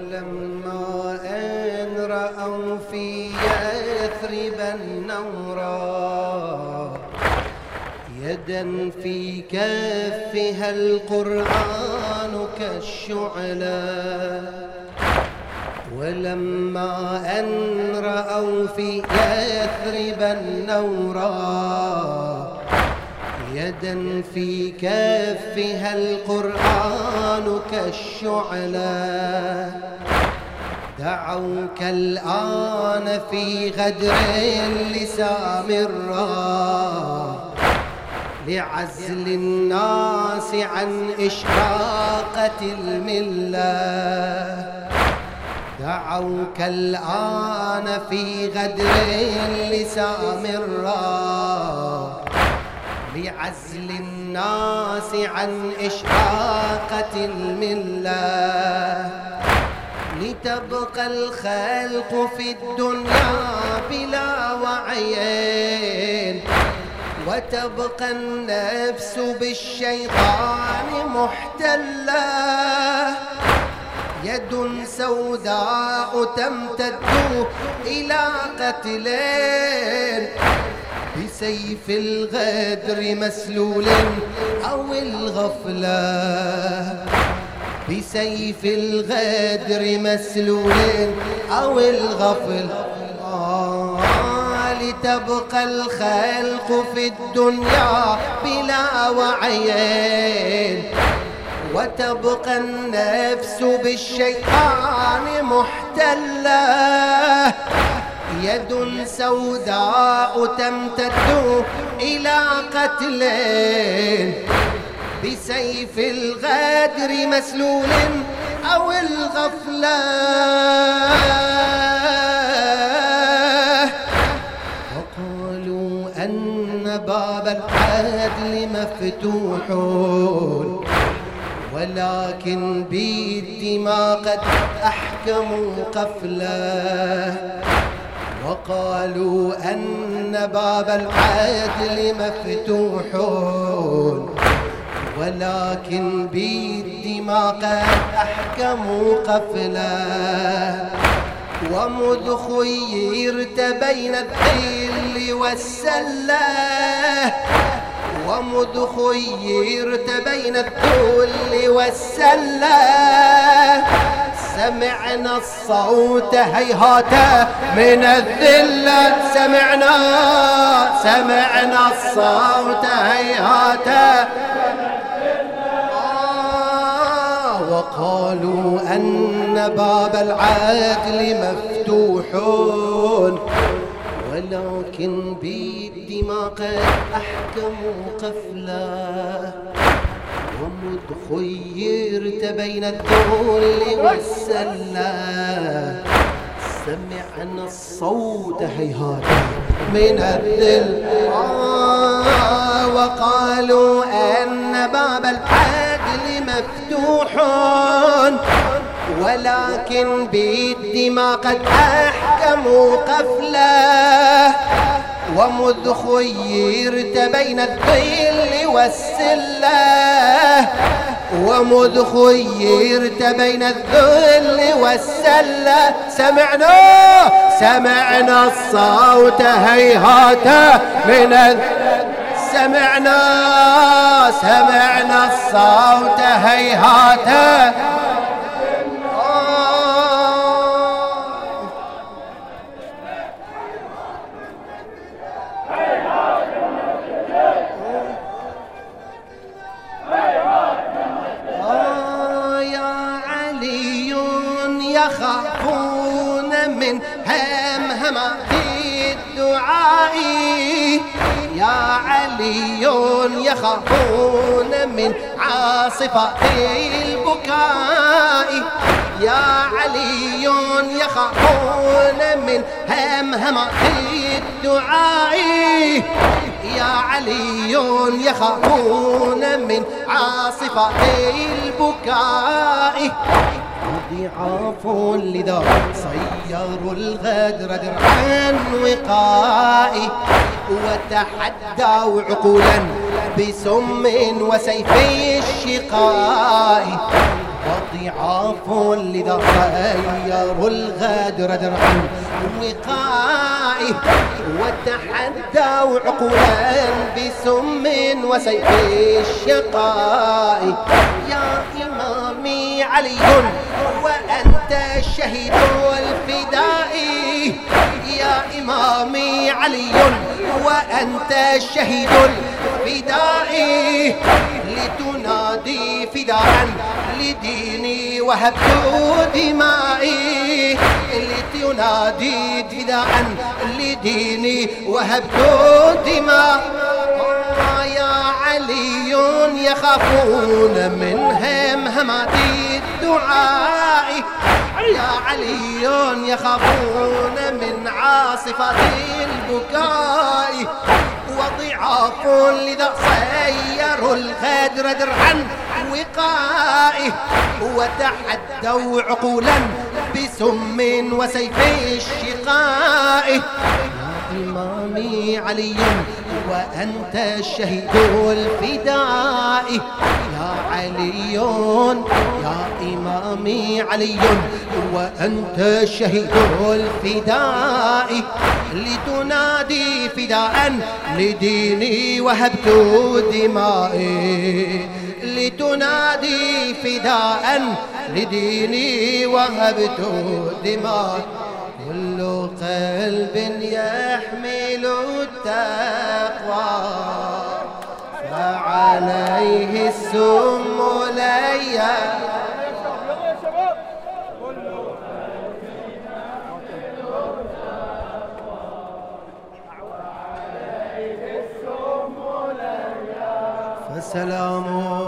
ولما أن رأوا في يثرب النورا يدا في كفها القرآن كالشعلى، ولما أن رأوا في يثرب النورا يدا في كفها القرآن كالشعلى، دعوك الآن في غدر لسامرا لعزل الناس عن إشراقة الملة، دعوك الآن في غدر لسامرا لعزل الناس عن إشراقة الملة، لتبقى الخلق في الدنيا بلا وعي، وتبقى النفس بالشيطان محتلة، يد سوداء تمتد إلى قتلين بسيف الغدر مسلول أو الغفلة، بسيف الغدر مسلول أو الغفلة، لتبقى الخلق في الدنيا بلا وعي، وتبقى النفس بالشيطان محتلة، يد سوداء تمتد إلى قتلين بسيف الغدر مسلول أو الغفلة، وقالوا أن باب العدل مفتوح ولكن بالدماء قد أحكموا قفله، وقالوا أن باب العدل مفتوح ولكن بالدماء قد أحكموا قفله، ومذ خيرت بين الذل والسلة، ومذ خيرت بين الذل والسلة، سمعنا الصوت هيهات من الذلة، سمعنا الصوت هيهات، وقالوا أن باب العدل مفتوح ولكن بالدماء قد أحكموا قفله، ومذ خيرت بين الذل والسلة، سمعنا الصوت هيهات من الذل، وقالوا أن باب العدل مفتوح ولكن بالدماء قد أحكموا قفله، ومذ خيرت بين الذل والسلة، ومذ خيرت بين الذل والسلة، سمعنا الصوت هيهات من سمعنا الصوت هيهات، يخافون من همهمة الدعاء، يا علي يخافون من عاصفة البكاء، يا علي يخافون من همهمة الدعاء، يا علي يخافون من عاصفة البكاء، ضعاف لذا صيروا الغدر درعا وقائي، وتحدوا عقولا بسم وسيف الشقاء، وضعاف لذا غيروا الغدر درعا وقائي وتحدوا عقولا بسم وسيف الشقاء. يا إمامي علي وأنت الشهيد الفدائي، يا إمامي علي وأنت الشهيد الفدائي، لتنادي فداء لديني وهبت دمائي، لتنادي فداء لديني وهبت دمائي. يا علي يخافون من همهمات الدعاء، يا علي يخافون من عاصفات البكاء، وضعاف لذا صيروا الغدر درعا وقائه، وتحدوا عقولا بسم وسيف الشقاء. يا إمامي علي وأنت الشهيد الفدائي، يا علي يا إمامي علي وأنت الشهيد الفدائي، لتنادي فداء لديني وهبت دمائي، لتنادي فداء لديني وهبت دمائي. كل قلب يحمل التقوى فعليه السم ليا. فسلام